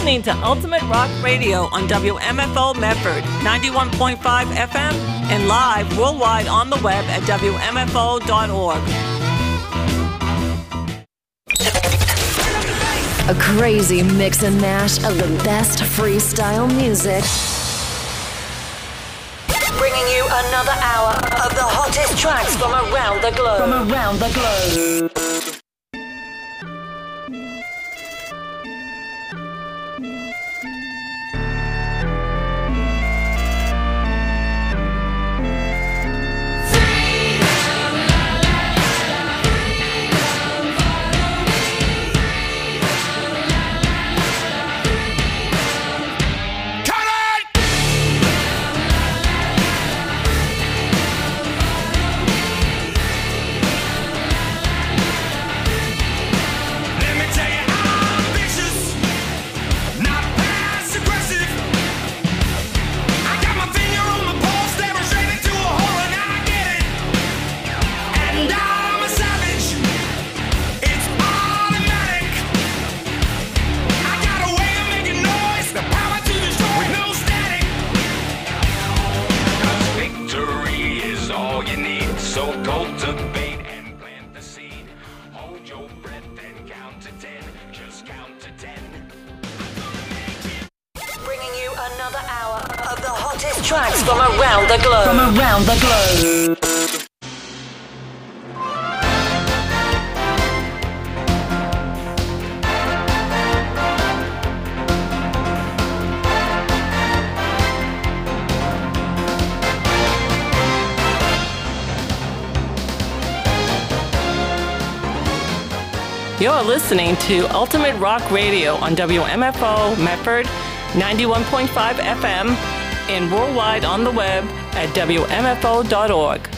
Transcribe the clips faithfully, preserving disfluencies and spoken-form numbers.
listening to Ultimate Rock Radio on W M F O Medford, ninety-one point five F M, and live worldwide on the web at W M F O dot org. A crazy mix and mash of the best freestyle music. Bringing you another hour of the hottest tracks from around the globe. From around the globe. Tracks from around the globe. From around the globe. You're listening to Ultimate Rock Radio on W M F O Medford, ninety-one point five F M, and worldwide on the web at W M F O dot org.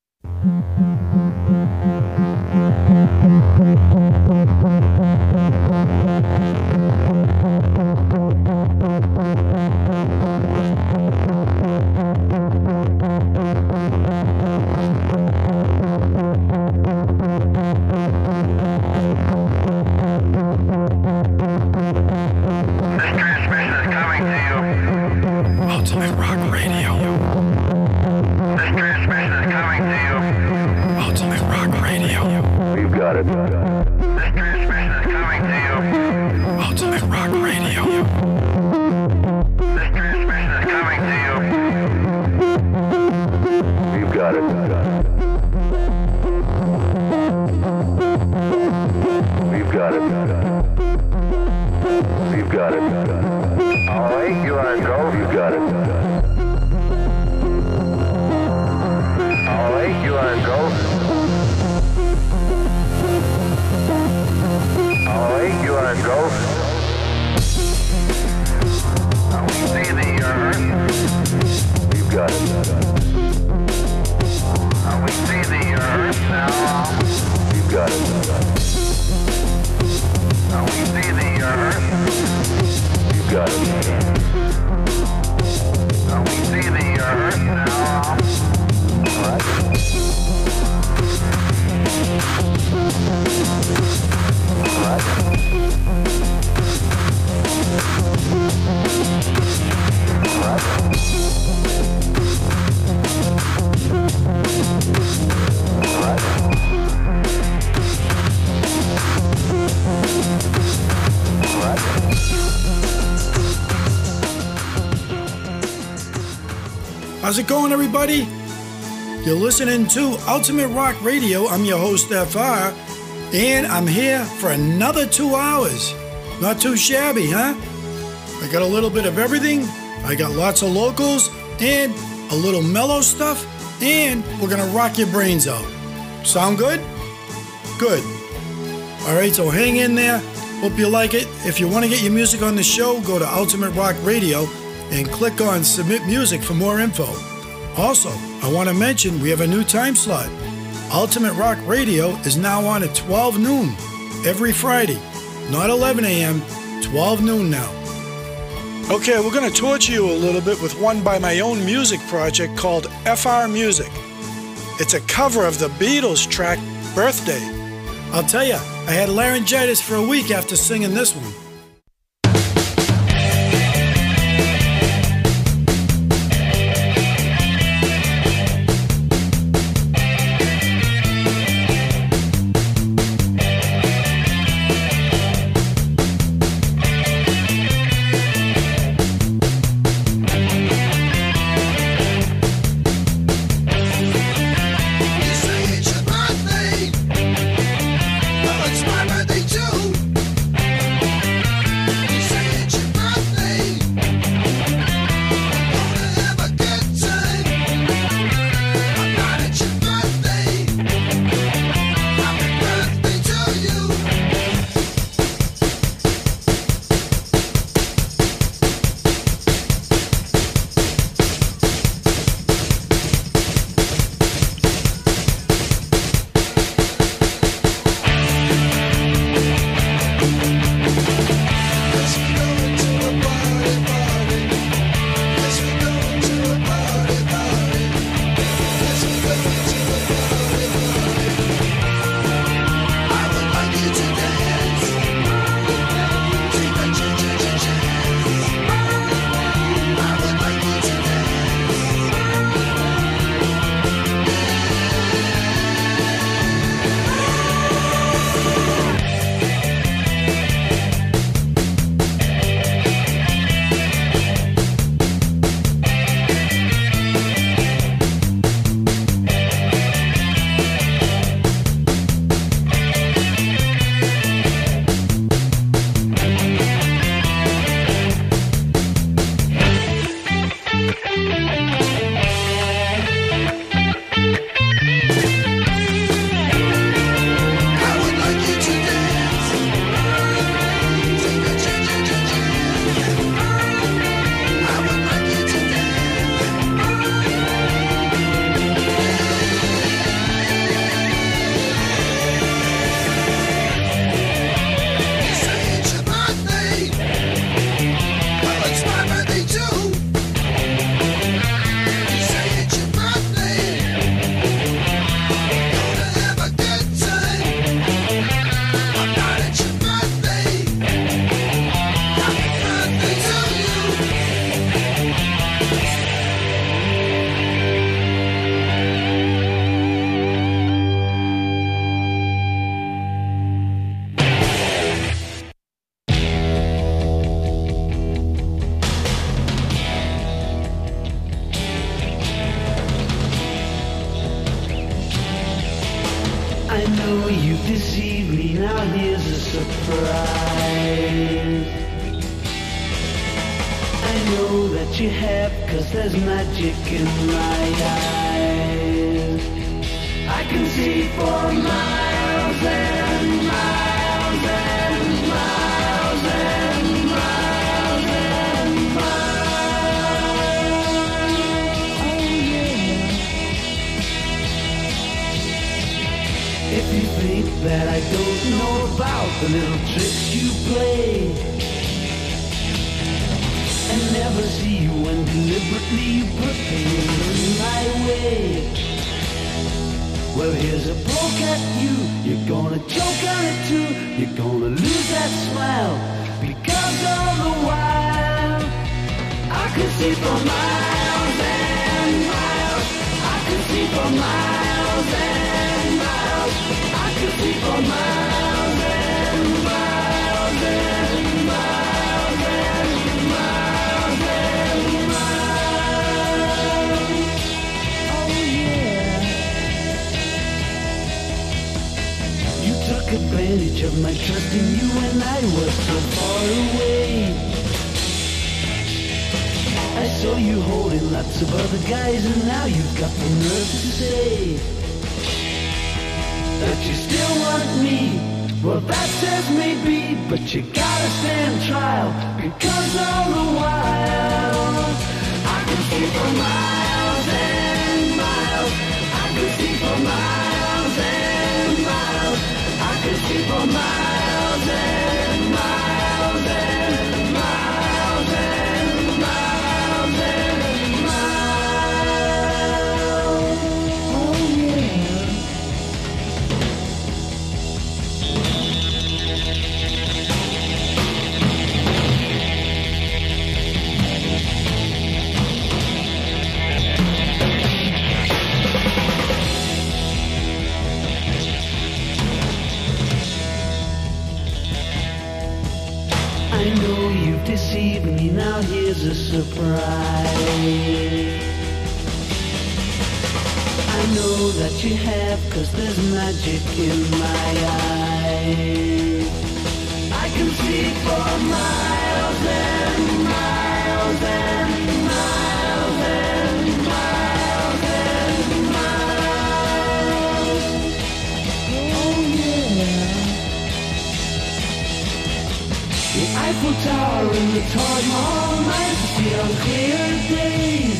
How's it going, everybody? You're listening to Ultimate Rock Radio. I'm your host, F R, and I'm here for another two hours. Not too shabby, huh? I got a little bit of everything. I got lots of locals and a little mellow stuff, and we're gonna rock your brains out. Sound good? Good. All right, so hang in there. Hope you like it. If you want to get your music on the show, go to Ultimate Rock Radio and click on Submit Music for more info. Also, I want to mention we have a new time slot. Ultimate Rock Radio is now on at twelve noon every Friday. Not eleven a.m., twelve noon now. Okay, we're going to torture you a little bit with one by my own music project called F R Music. It's a cover of the Beatles track Birthday. I'll tell you, I had laryngitis for a week after singing this one. I know you've deceived me, now here's a surprise. I know that you have, cause there's magic in my eyes. I can see for miles and miles and miles and miles and miles. Oh yeah. If you think that I don't know about the little tricks you play, and never see you when deliberately you put things in my way. Well, here's a poke at you, you're gonna choke on it too, you're gonna lose that smile, because all the while I could see for miles and miles, I could see for miles and miles, I could see for miles and miles and miles and miles and miles. Oh yeah. You took advantage of my trust in you when I was so far away. I saw you holding lots of other guys, and now you've got the nerve to say that you still want me. Well, that says maybe, but you gotta stand trial, because all the while I could see for miles and miles, I could see for miles and miles, I could see for miles and miles and miles and miles and miles. Oh yeah. I know you've deceived me, now here's a surprise. I know that you have, cause there's magic in my eyes. I can see for miles and miles and miles and miles and miles. Oh yeah. The Eiffel Tower and the Taj Mahal might see on clear days.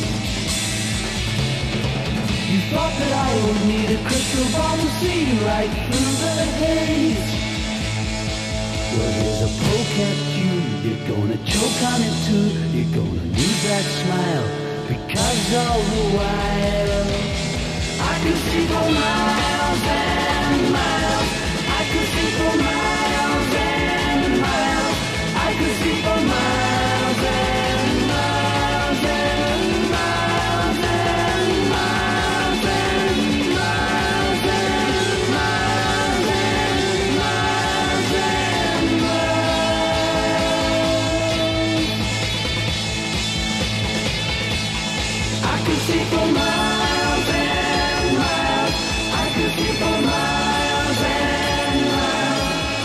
You thought that I would need a crystal ball to see right through the haze. Well, here's a poke at you, you're gonna choke on it too, you're gonna lose that smile, because all the while I can see for miles and miles, I can see for miles and miles, I can see for miles and miles and miles and miles and miles and miles and miles and miles. I can see for miles and miles, I can see for miles and miles,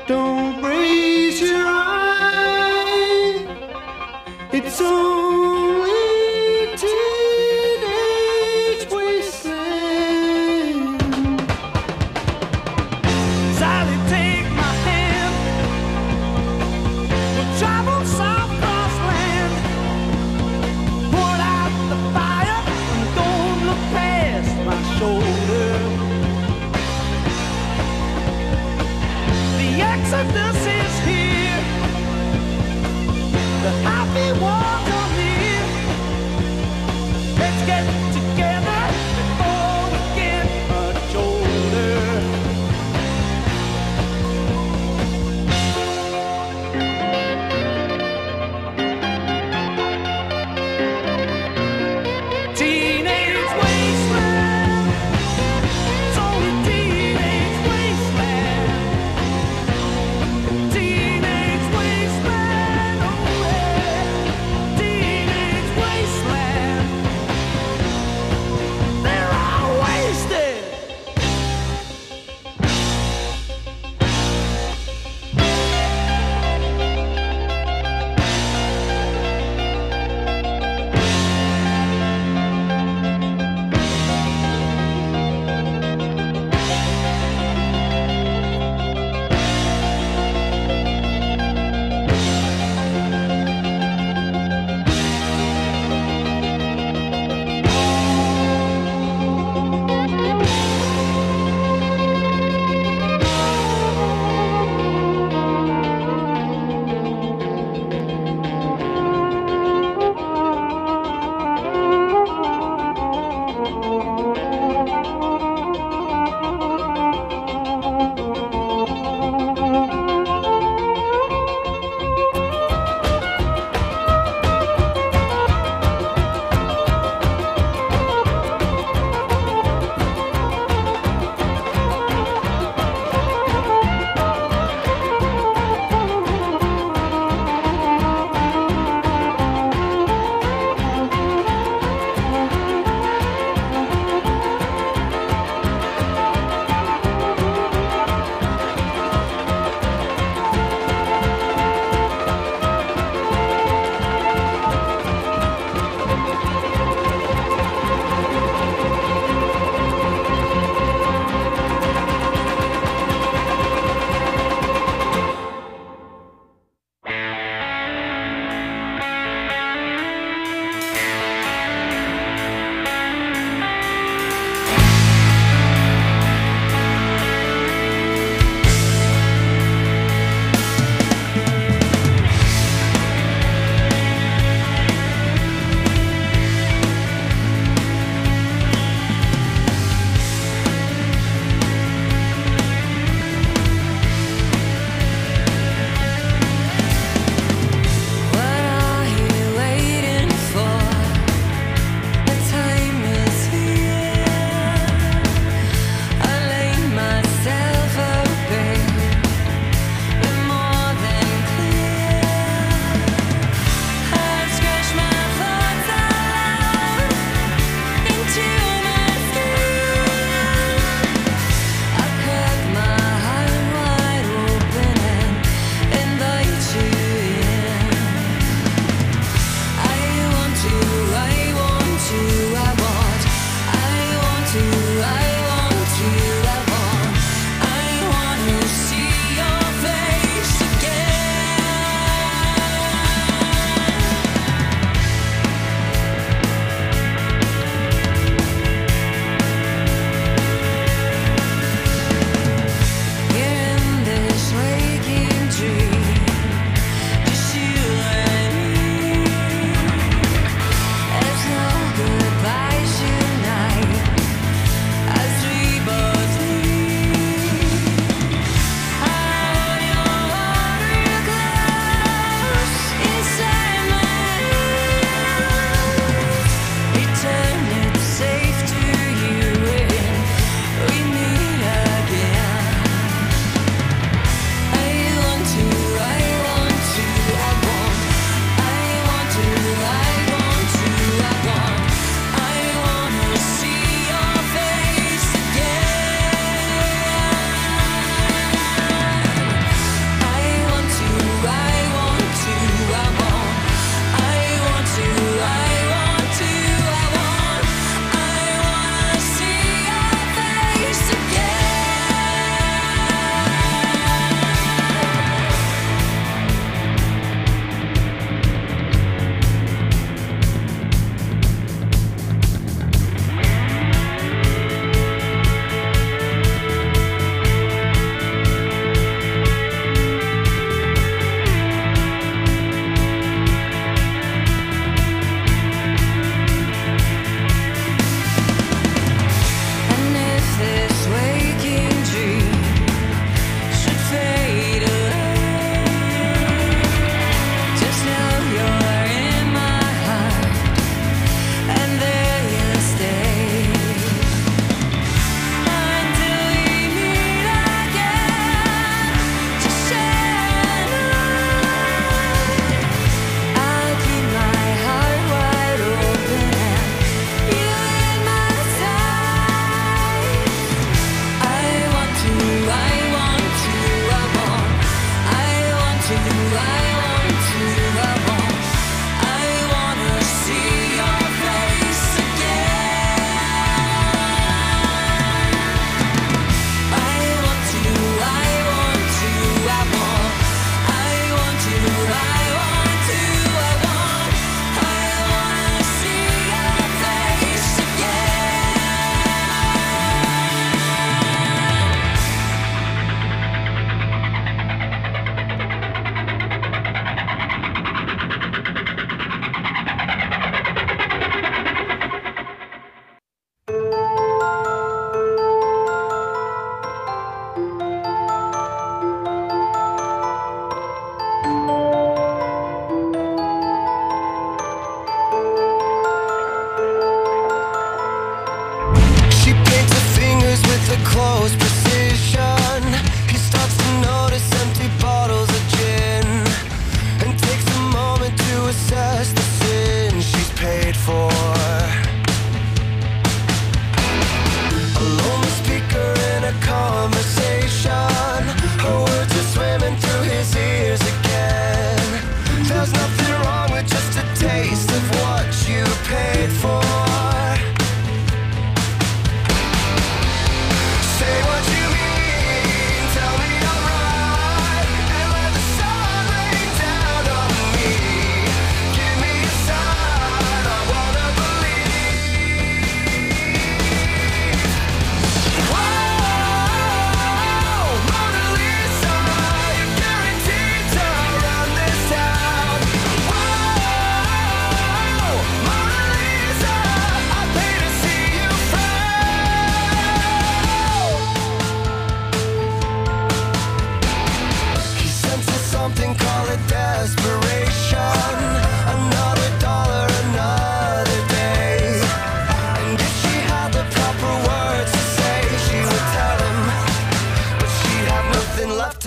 Don't raise your eye. It's only teenage wasteland. Sally, take my hand. We'll travel south cross land. Put out the fire and don't look past my shoulder. The exodus is here. The happy ones are near. Let's get together before we get much older. Teenage wasteland. It's only teenage wasteland. Teenage wasteland. Oh yeah. Teenage wasteland.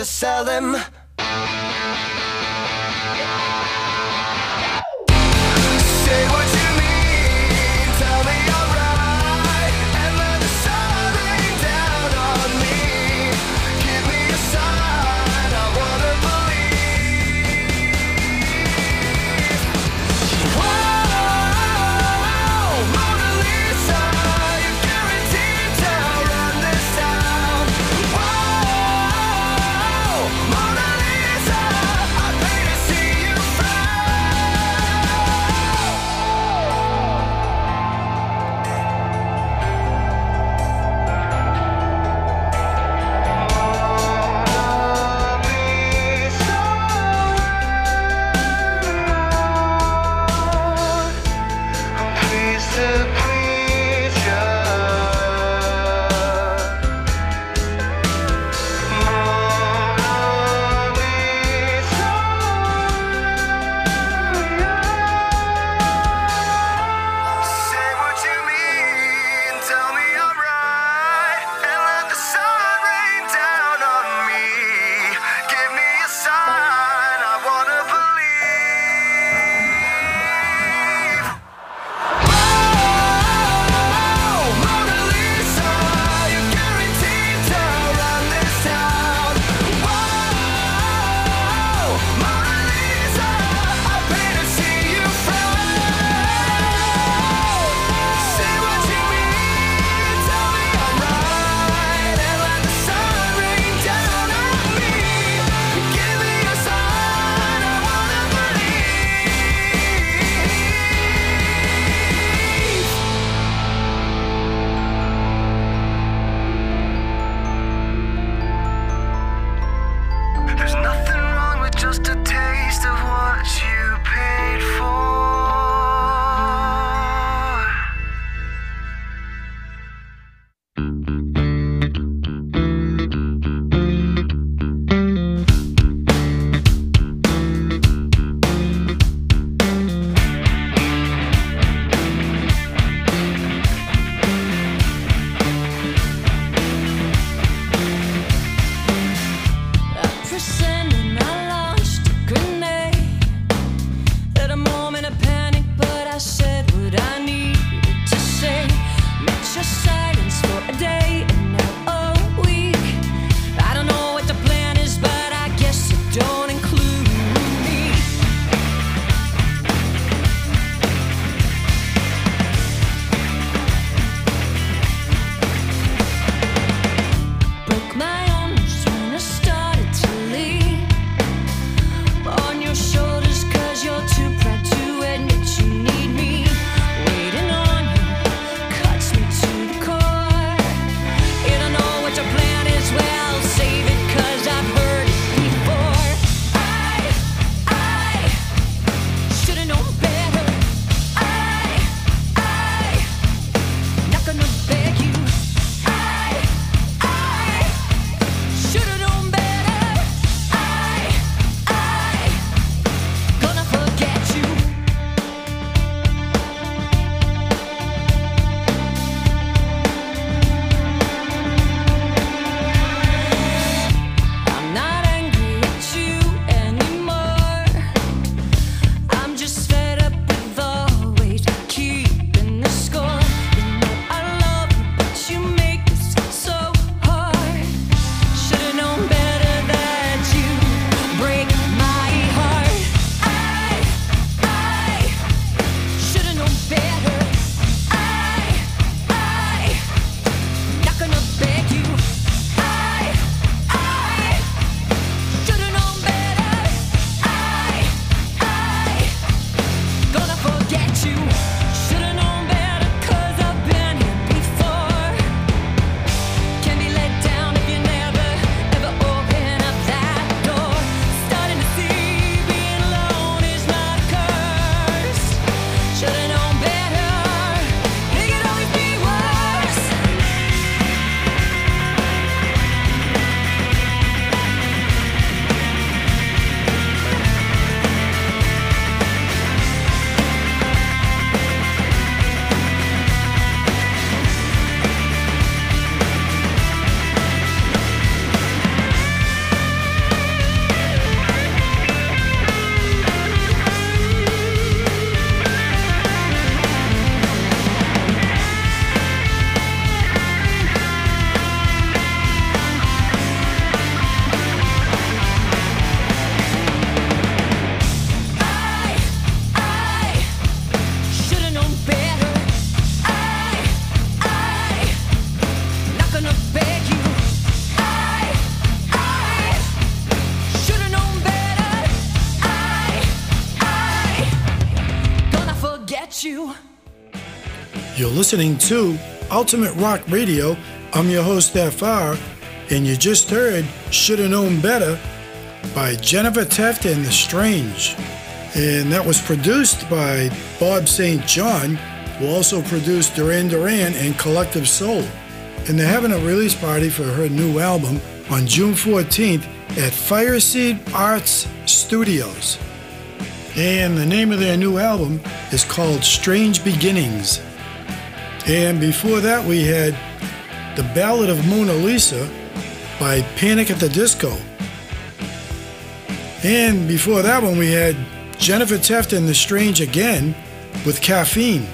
to sell them. Say what you mean, tell me you're right, and let the sun rain down on me. Give me a sign, I wanna believe. Oh, Mona Lisa, you're guaranteed to run this town. Oh, Mona Lisa. You're listening to Ultimate Rock Radio. I'm your host, F R, and you just heard Shoulda Known Better by Jennifer Tefta and The Strange. And that was produced by Bob Saint John, who also produced Duran Duran and Collective Soul. And they're having a release party for her new album on June fourteenth at Fireseed Arts Studios. And the name of their new album is called Strange Beginnings. And before that we had The Ballad of Mona Lisa by Panic at the Disco. And before that one we had Jennifer Tefta and The Strange again with Caffeine.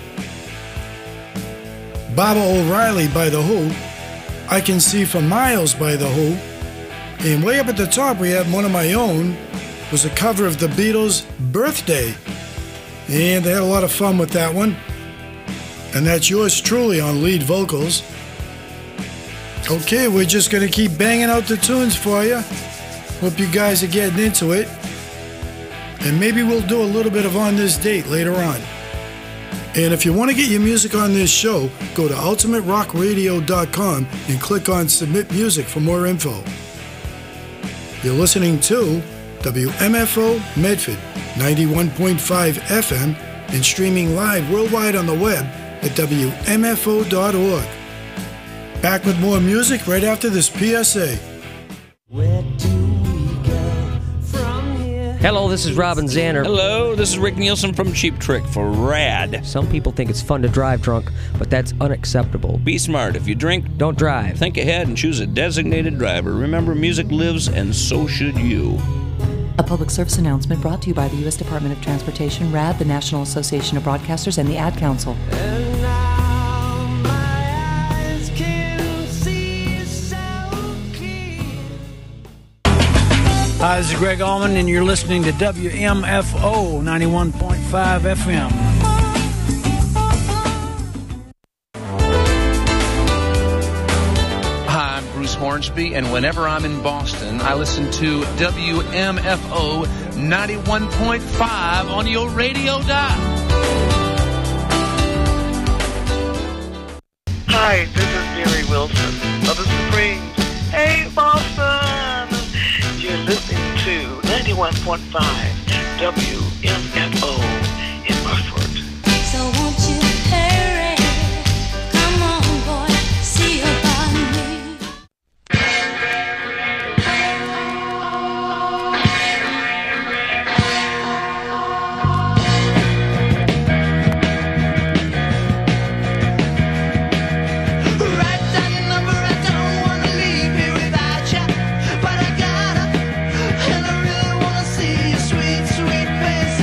Baba O'Reilly by The Who, I Can See for Miles by The Who, and way up at the top we had one of my own, was a cover of the Beatles' Birthday, and they had a lot of fun with that one, and that's yours truly on lead vocals. Okay, we're just going to keep banging out the tunes for you. Hope you guys are getting into it, and maybe we'll do a little bit of On This Date later on. And if you want to get your music on this show, go to ultimate rock radio dot com and click on Submit Music for more info. You're listening to W M F O Medford ninety-one point five F M and streaming live worldwide on the web at W M F O dot org. Back with more music right after this P S A. Where do we go from here? Hello, this is Robin Zander. Hello, this is Rick Nielsen from Cheap Trick for RAD. Some people think it's fun to drive drunk, but that's unacceptable. Be smart. If you drink, Don't drive. think ahead and choose a designated driver. Remember, music lives, and so should you. A public service announcement brought to you by the U S Department of Transportation, RAD, the National Association of Broadcasters, and the Ad Council. And now my eyes can see so clear. Hi, this is Greg Allman, and you're listening to W M F O ninety-one point five F M. Hi, I'm Bruce Hornsby, and whenever I'm in Boston, I listen to W M F O ninety-one point five on your radio dial. Hi, this is Mary Wilson of the Supremes. Hey, Boston! You're listening to ninety-one point five W M F O in Hartford. So won't you hurry? Come on, boy, see about me. Write down your number, I don't wanna leave here without ya, but I gotta, and I really wanna see your sweet, sweet face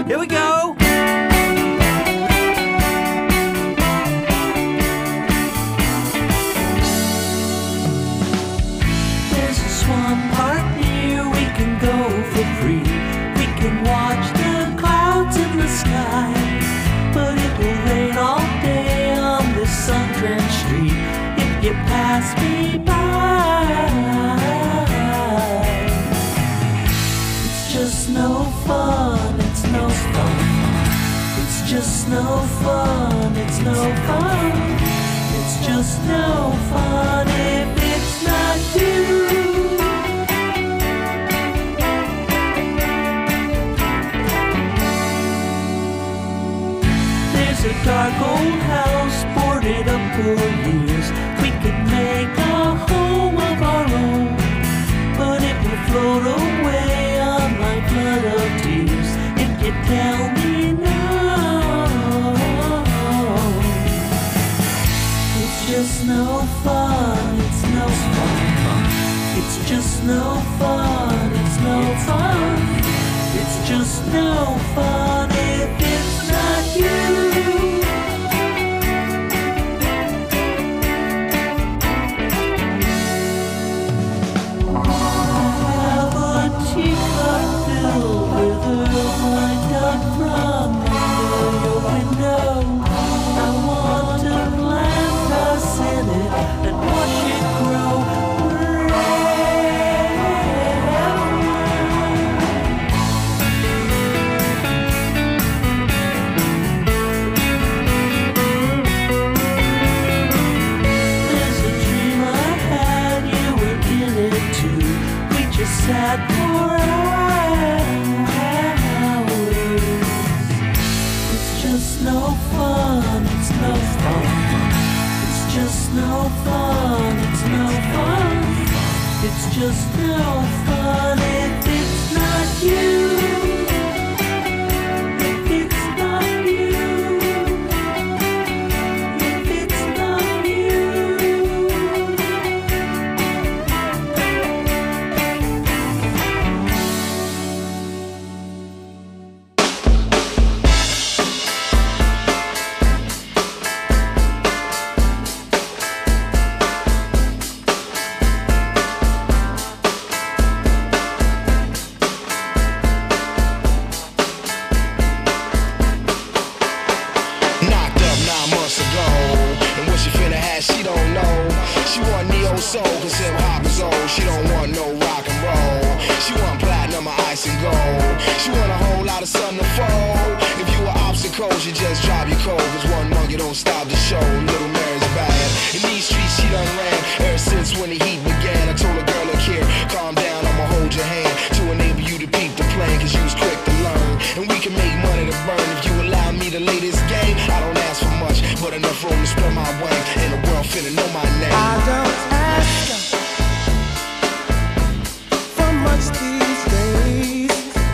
Here we go. There's a swamp park near, we can go for free. We can watch the clouds in the sky, but it will rain all day on this sun-drenched street if you pass me by. It's just no fun, it's no fun. It's just no fun, it's no fun. It's just no fun if it's not you. There's a dark old house boarded up for years. We could make a home of our own, but it will float away on my flood of tears if you tell me no. It's just no fun, it's no fun. It's just no fun, it's no fun. It's just no fun if it's not you. Have a teacup filled with earl lined up from under your window. I want to plant us in it and watch it grow. There's a dream I had, you were in it too. We just sat for hours. It's just no fun, it's no fun. It's just no fun, it's no fun. It's just no fun if it's not you. If it's not you. If it's not you. Knocked up nine months ago, and what she finna have, she don't know. She want neo soul, cause hip hop is old. She don't want no rock and roll. She want platinum or ice and gold. She want a whole lot of sun to fold. If you were obstacles, you just drop your cold, cause one monkey don't stop the show. Little Mary's bad. In these streets, she done ran ever since when the heat began. I told a girl, look here, calm down, I'ma hold your hand to enable you to peep the plan, cause you was quick to learn. And we can make money to burn if you allow me to lay this game. I don't ask for much, but enough room to spread my wing. And the world finna know my name. I don't ask for much these days,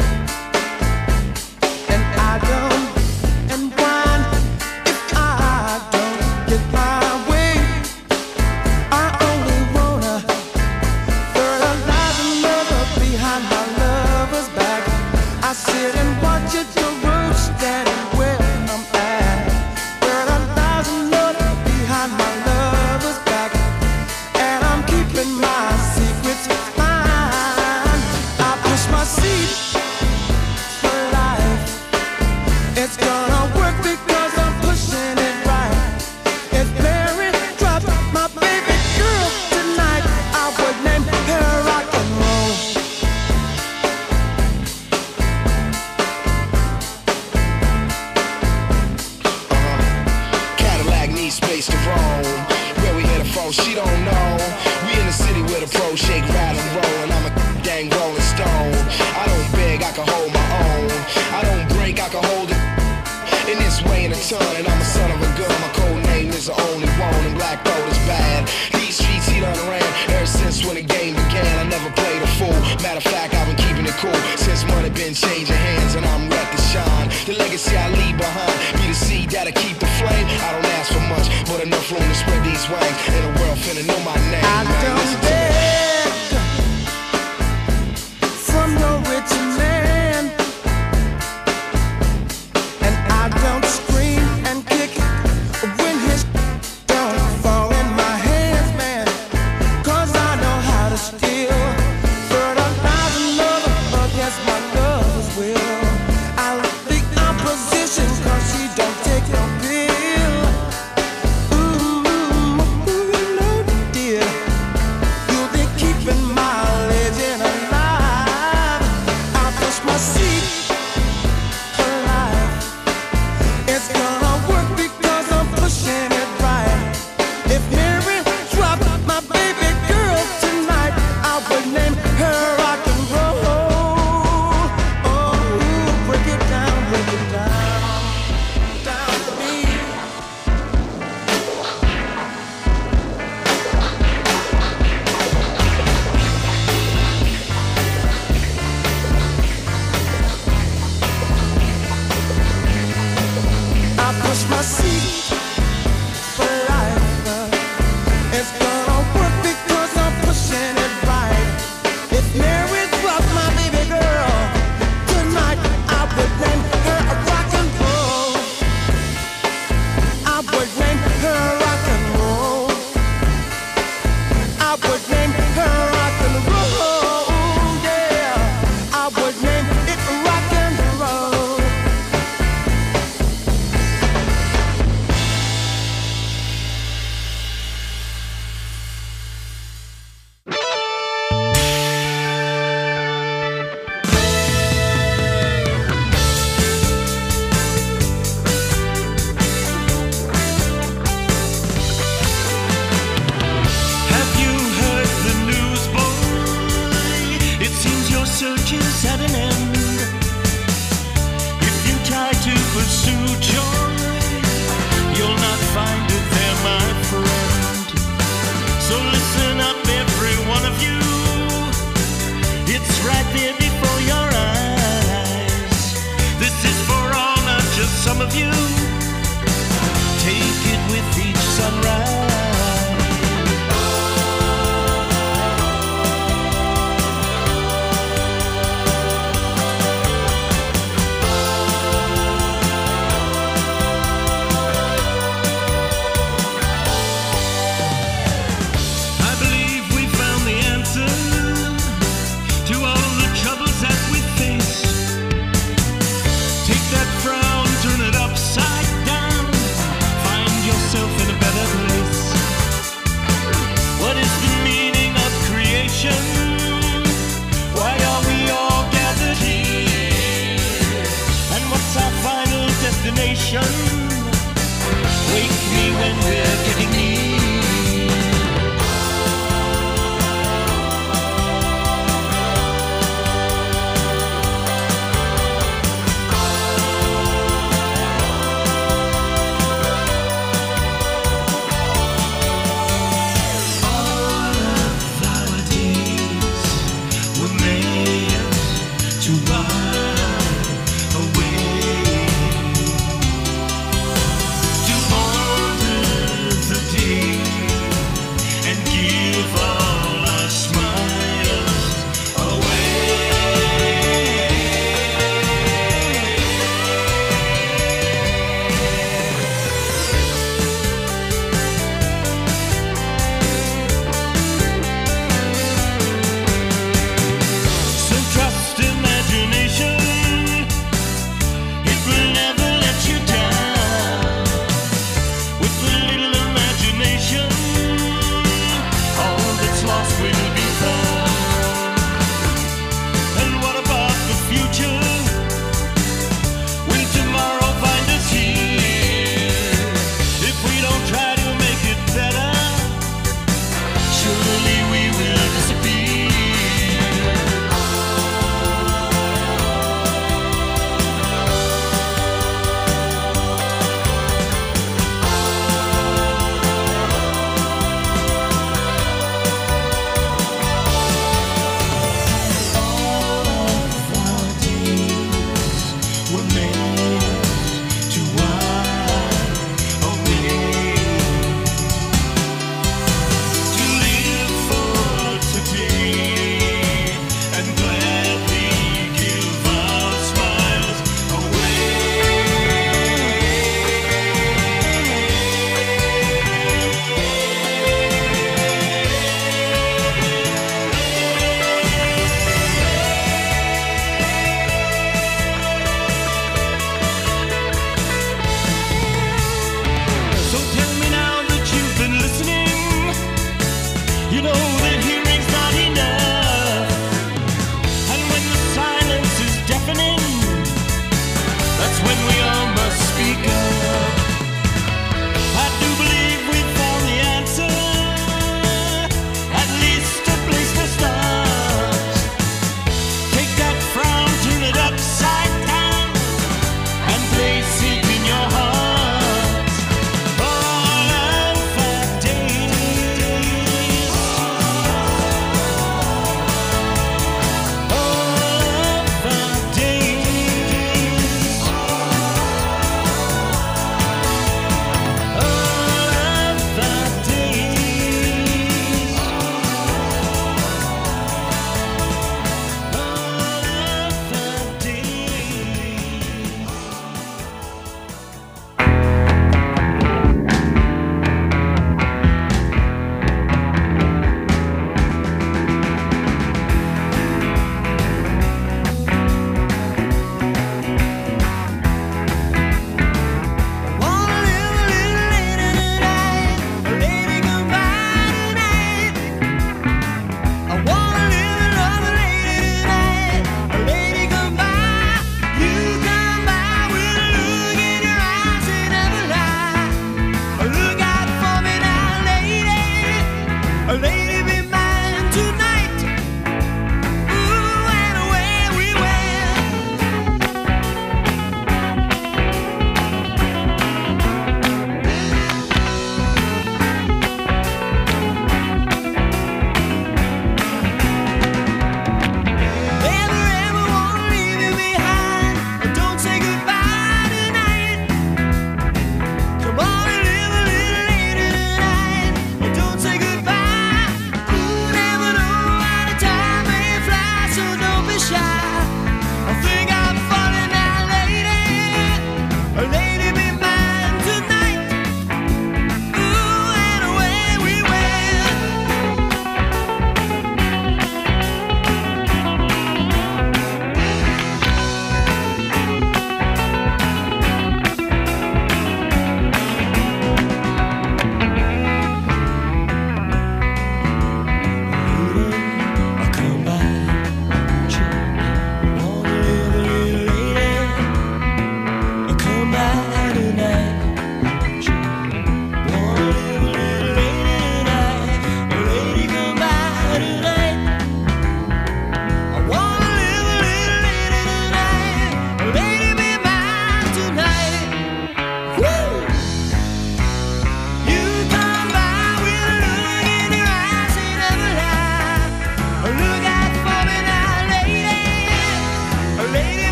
and I don't and whine if I don't get my way. I only wanna fertilize another behind my lover's back. I sit and watch it grow, standing where I'm at. Fertilize another behind my lover's back, and I'm keeping my secrets mine. I push my seed for life. It's gonna work because I'm pushing it right. If Mary dropped my baby girl tonight, I would name her rock and roll.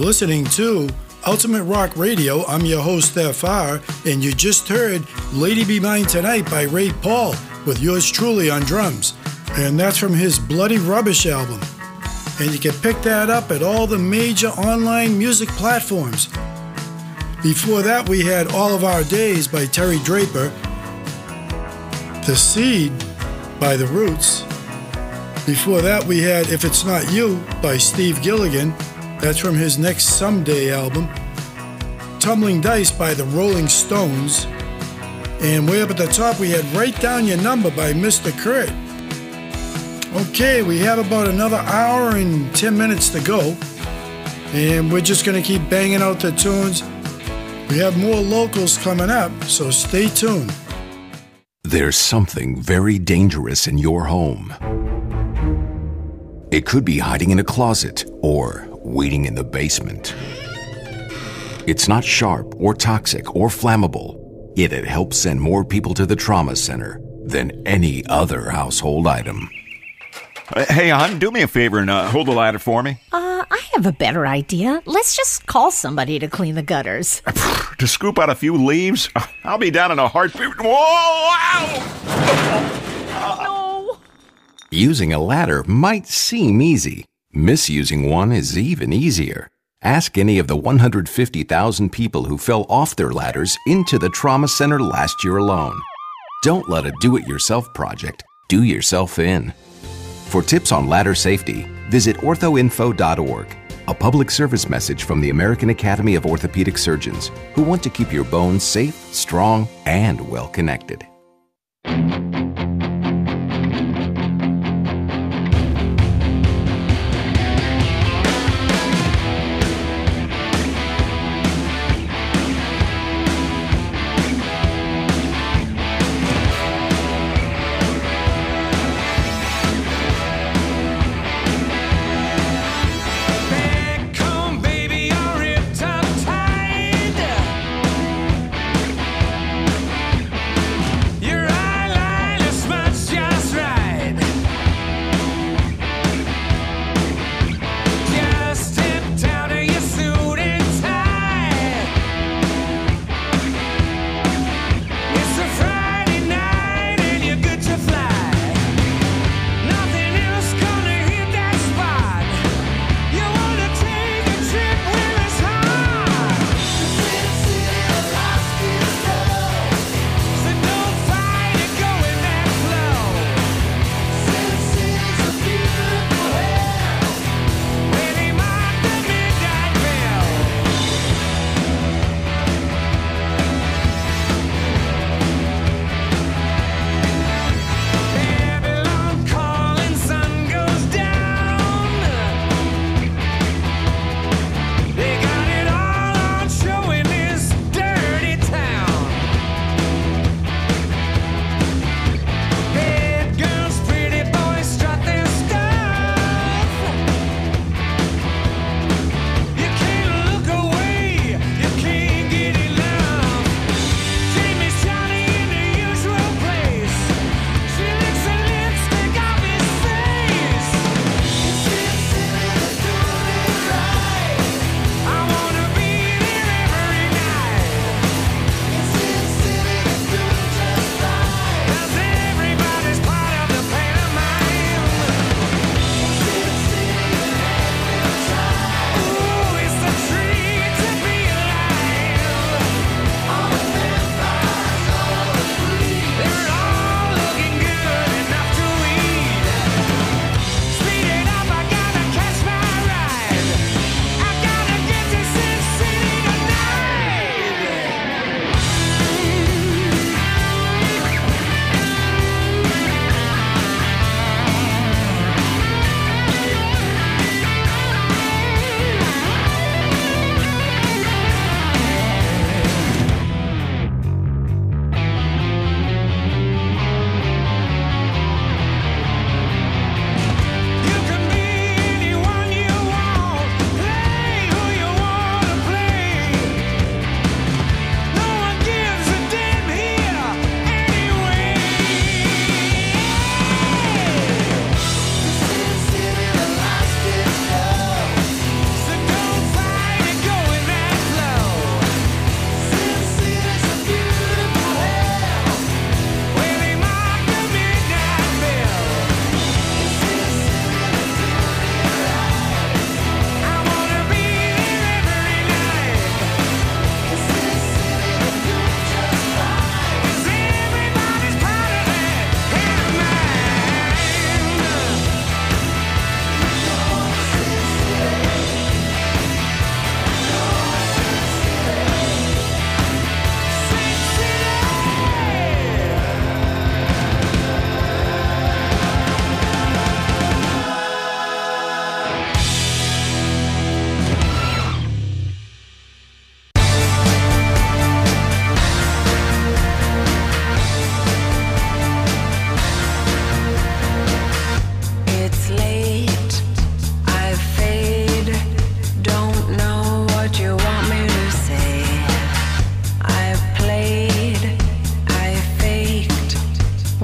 listening to Ultimate Rock Radio. I'm your host, F R, and you just heard Lady Be Mine Tonight by Ray Paul with yours truly on drums. And that's from his Bloody Rubbish album. And you can pick that up at all the major online music platforms. Before that, we had All of Our Days by Terry Draper, The Seed by The Roots. Before that, we had If It's Not You by Steve Gilligan. That's from his Next Someday album. Tumbling Dice by the Rolling Stones. And way up at the top, we had Write Down Your Number by Mister Kurt. Okay, we have about another hour and ten minutes to go. And we're just going to keep banging out the tunes. We have more locals coming up, so stay tuned. There's something very dangerous in your home. It could be hiding in a closet or waiting in the basement. It's not sharp or toxic or flammable, yet it helps send more people to the trauma center than any other household item. Uh, hey, hon, do me a favor and uh, hold the ladder for me. Uh, I have a better idea. Let's just call somebody to clean the gutters. To scoop out a few leaves? I'll be down in a heartbeat. Whoa! Ow! No! Using a ladder might seem easy. Misusing one is even easier. Ask any of the one hundred fifty thousand people who fell off their ladders into the trauma center last year alone. Don't let a do-it-yourself project do yourself in. For tips on ladder safety, visit ortho info dot org, a public service message from the American Academy of Orthopedic Surgeons, who want to keep your bones safe, strong, and well-connected. Your eyeliner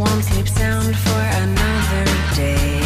Won't keep sound for another day.